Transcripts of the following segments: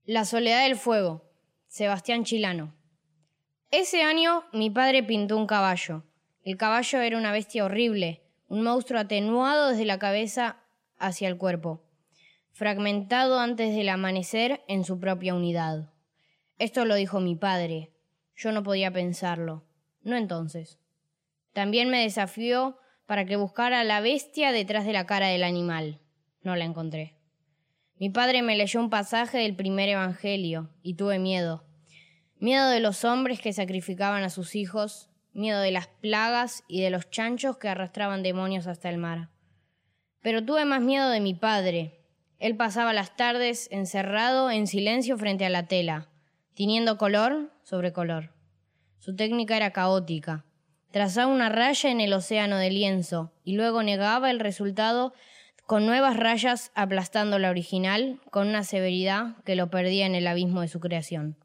La soledad del fuego, Sebastián Chilano. Ese año mi padre pintó un caballo. El caballo era una bestia horrible, un monstruo atenuado desde la cabeza hacia el cuerpo, fragmentado antes del amanecer en su propia unidad. Esto lo dijo mi padre. Yo no podía pensarlo. No entonces. También me desafió para que buscara a la bestia detrás de la cara del animal. No la encontré. Mi padre me leyó un pasaje del primer evangelio y tuve miedo. Miedo de los hombres que sacrificaban a sus hijos, miedo de las plagas y de los chanchos que arrastraban demonios hasta el mar. Pero tuve más miedo de mi padre. Él pasaba las tardes encerrado en silencio frente a la tela, tiñendo color sobre color. Su técnica era caótica. Trazaba una raya en el océano de lienzo y luego negaba el resultado con nuevas rayas aplastando la original con una severidad que lo perdía en el abismo de su creación.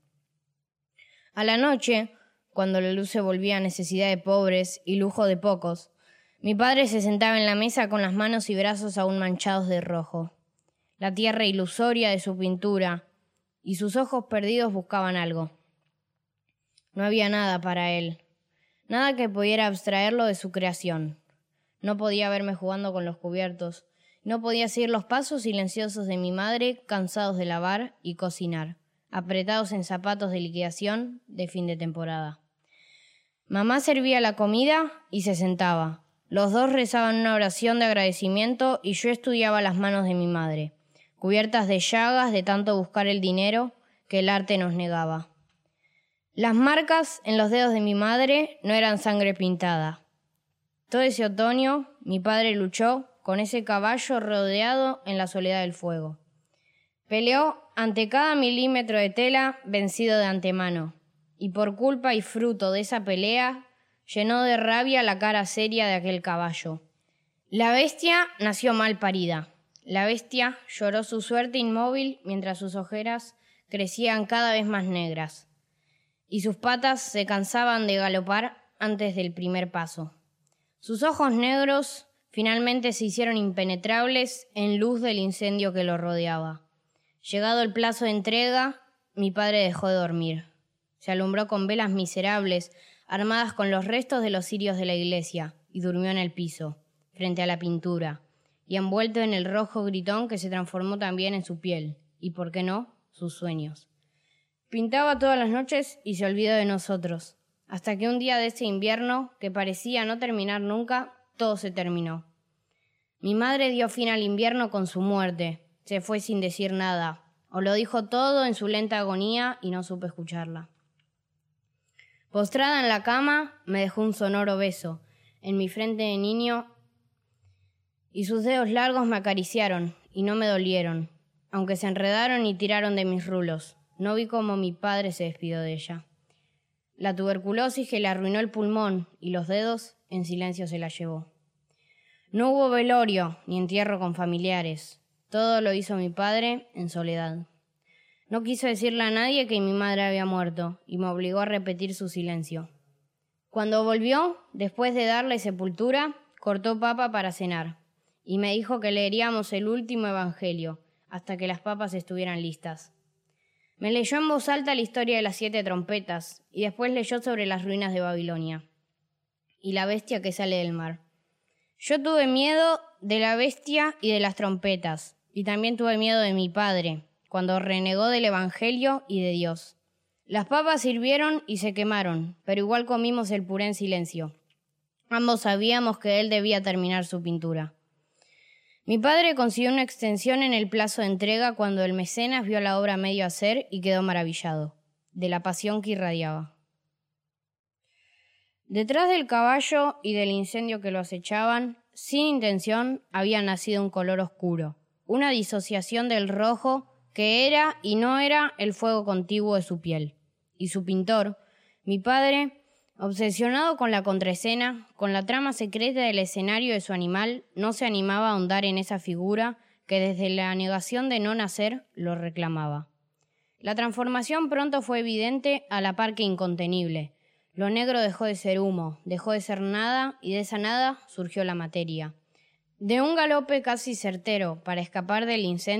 A la noche, cuando la luz se volvía necesidad de pobres y lujo de pocos, mi padre se sentaba en la mesa con las manos y brazos aún manchados de rojo. La tierra ilusoria de su pintura y sus ojos perdidos buscaban algo. No había nada para él, nada que pudiera abstraerlo de su creación. No podía verme jugando con los cubiertos, no podía seguir los pasos silenciosos de mi madre, cansados de lavar y cocinar, apretados en zapatos de liquidación de fin de temporada. Mamá servía la comida y se sentaba. Los dos rezaban una oración de agradecimiento y yo estudiaba las manos de mi madre, cubiertas de llagas de tanto buscar el dinero que el arte nos negaba. Las marcas en los dedos de mi madre no eran sangre pintada. Todo ese otoño mi padre luchó con ese caballo rodeado en la soledad del fuego. Peleó ante cada milímetro de tela vencido de antemano, y por culpa y fruto de esa pelea llenó de rabia la cara seria de aquel caballo. La bestia nació mal parida. La bestia lloró su suerte inmóvil mientras sus ojeras crecían cada vez más negras, y sus patas se cansaban de galopar antes del primer paso. Sus ojos negros finalmente se hicieron impenetrables en luz del incendio que lo rodeaba. Llegado el plazo de entrega, mi padre dejó de dormir. Se alumbró con velas miserables, armadas con los restos de los cirios de la iglesia, y durmió en el piso, frente a la pintura, y envuelto en el rojo gritón que se transformó también en su piel, y, por qué no, sus sueños. Pintaba todas las noches y se olvidó de nosotros, hasta que un día de ese invierno, que parecía no terminar nunca, todo se terminó. Mi madre dio fin al invierno con su muerte. Se fue sin decir nada, o lo dijo todo en su lenta agonía y no supe escucharla. Postrada en la cama, me dejó un sonoro beso en mi frente de niño y sus dedos largos me acariciaron y no me dolieron, aunque se enredaron y tiraron de mis rulos. No vi cómo mi padre se despidió de ella. La tuberculosis que le arruinó el pulmón y los dedos en silencio se la llevó. No hubo velorio ni entierro con familiares. Todo lo hizo mi padre en soledad. No quiso decirle a nadie que mi madre había muerto y me obligó a repetir su silencio. Cuando volvió, después de darle sepultura, cortó papa para cenar y me dijo que leeríamos el último evangelio hasta que las papas estuvieran listas. Me leyó en voz alta la historia de las 7 trompetas y después leyó sobre las ruinas de Babilonia y la bestia que sale del mar. Yo tuve miedo de la bestia y de las trompetas, y también tuve miedo de mi padre, cuando renegó del Evangelio y de Dios. Las papas sirvieron y se quemaron, pero igual comimos el puré en silencio. Ambos sabíamos que él debía terminar su pintura. Mi padre consiguió una extensión en el plazo de entrega cuando el mecenas vio la obra a medio hacer y quedó maravillado, de la pasión que irradiaba. Detrás del caballo y del incendio que lo acechaban, sin intención, había nacido un color oscuro, una disociación del rojo que era y no era el fuego contiguo de su piel. Y su pintor, mi padre, obsesionado con la contraescena, con la trama secreta del escenario de su animal, no se animaba a ahondar en esa figura que desde la negación de no nacer lo reclamaba. La transformación pronto fue evidente a la par que incontenible. Lo negro dejó de ser humo, dejó de ser nada, y de esa nada surgió la materia. De un galope casi certero para escapar del incendio,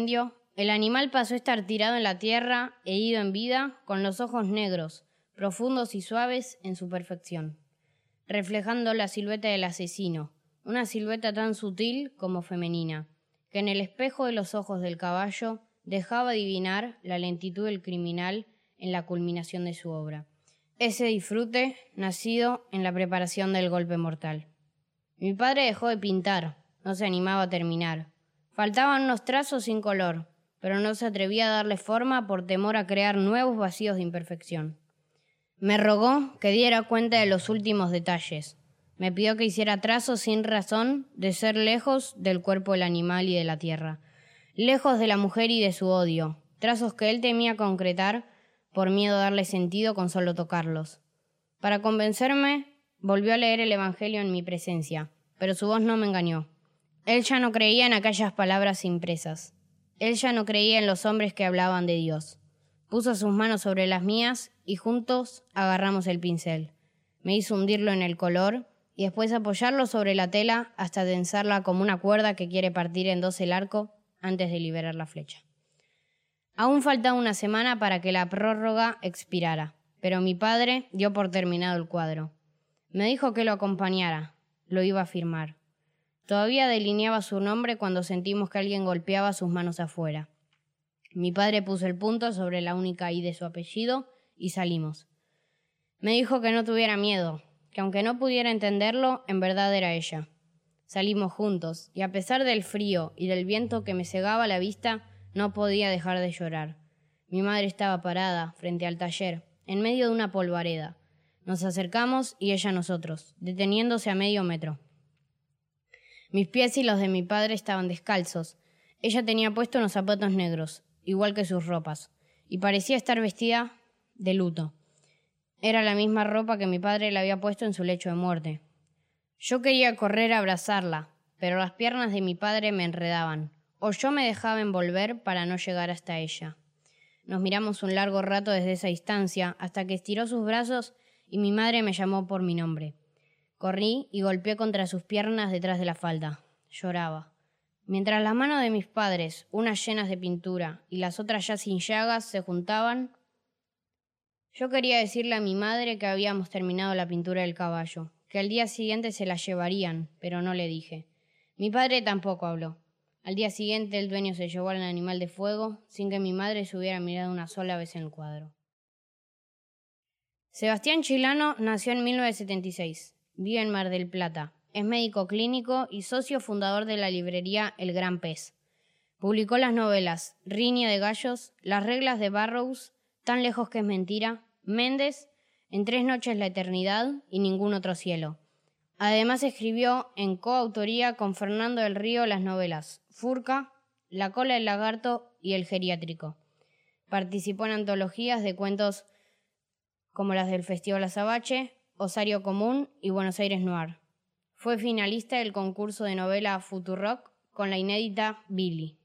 el animal pasó a estar tirado en la tierra, herido en vida, con los ojos negros, profundos y suaves en su perfección, reflejando la silueta del asesino, una silueta tan sutil como femenina, que en el espejo de los ojos del caballo dejaba adivinar la lentitud del criminal en la culminación de su obra. Ese disfrute nacido en la preparación del golpe mortal. Mi padre dejó de pintar, no se animaba a terminar. Faltaban unos trazos sin color, pero no se atrevía a darle forma por temor a crear nuevos vacíos de imperfección. Me rogó que diera cuenta de los últimos detalles. Me pidió que hiciera trazos sin razón de ser lejos del cuerpo del animal y de la tierra, lejos de la mujer y de su odio, trazos que él temía concretar por miedo a darle sentido con solo tocarlos. Para convencerme, volvió a leer el Evangelio en mi presencia, pero su voz no me engañó. Él ya no creía en aquellas palabras impresas. Él ya no creía en los hombres que hablaban de Dios. Puso sus manos sobre las mías y juntos agarramos el pincel. Me hizo hundirlo en el color y después apoyarlo sobre la tela hasta tensarla como una cuerda que quiere partir en dos el arco antes de liberar la flecha. Aún faltaba una semana para que la prórroga expirara, pero mi padre dio por terminado el cuadro. Me dijo que lo acompañara, lo iba a firmar. Todavía delineaba su nombre cuando sentimos que alguien golpeaba sus manos afuera. Mi padre puso el punto sobre la única I de su apellido y salimos. Me dijo que no tuviera miedo, que aunque no pudiera entenderlo, en verdad era ella. Salimos juntos, y a pesar del frío y del viento que me cegaba la vista, no podía dejar de llorar. Mi madre estaba parada, frente al taller, en medio de una polvareda. Nos acercamos y ella a nosotros, deteniéndose a medio metro. Mis pies y los de mi padre estaban descalzos. Ella tenía puesto unos zapatos negros, igual que sus ropas, y parecía estar vestida de luto. Era la misma ropa que mi padre le había puesto en su lecho de muerte. Yo quería correr a abrazarla, pero las piernas de mi padre me enredaban, o yo me dejaba envolver para no llegar hasta ella. Nos miramos un largo rato desde esa distancia, hasta que estiró sus brazos y mi madre me llamó por mi nombre. Corrí y golpeé contra sus piernas detrás de la falda. Lloraba. Mientras las manos de mis padres, unas llenas de pintura y las otras ya sin llagas, se juntaban, yo quería decirle a mi madre que habíamos terminado la pintura del caballo, que al día siguiente se la llevarían, pero no le dije. Mi padre tampoco habló. Al día siguiente el dueño se llevó al animal de fuego sin que mi madre se hubiera mirado una sola vez en el cuadro. Sebastián Chilano nació en 1976. Vive en Mar del Plata. Es médico clínico y socio fundador de la librería El Gran Pez. Publicó las novelas Riña de Gallos, Las Reglas de Burroughs, Tan lejos que es mentira, Méndez, En 3 noches la eternidad y Ningún otro cielo. Además escribió en coautoría con Fernando del Río las novelas Furca, La cola del lagarto y El geriátrico. Participó en antologías de cuentos como las del Festival Azabache, Osario Común y Buenos Aires Noir. Fue finalista del concurso de novela Futurock con la inédita Billy.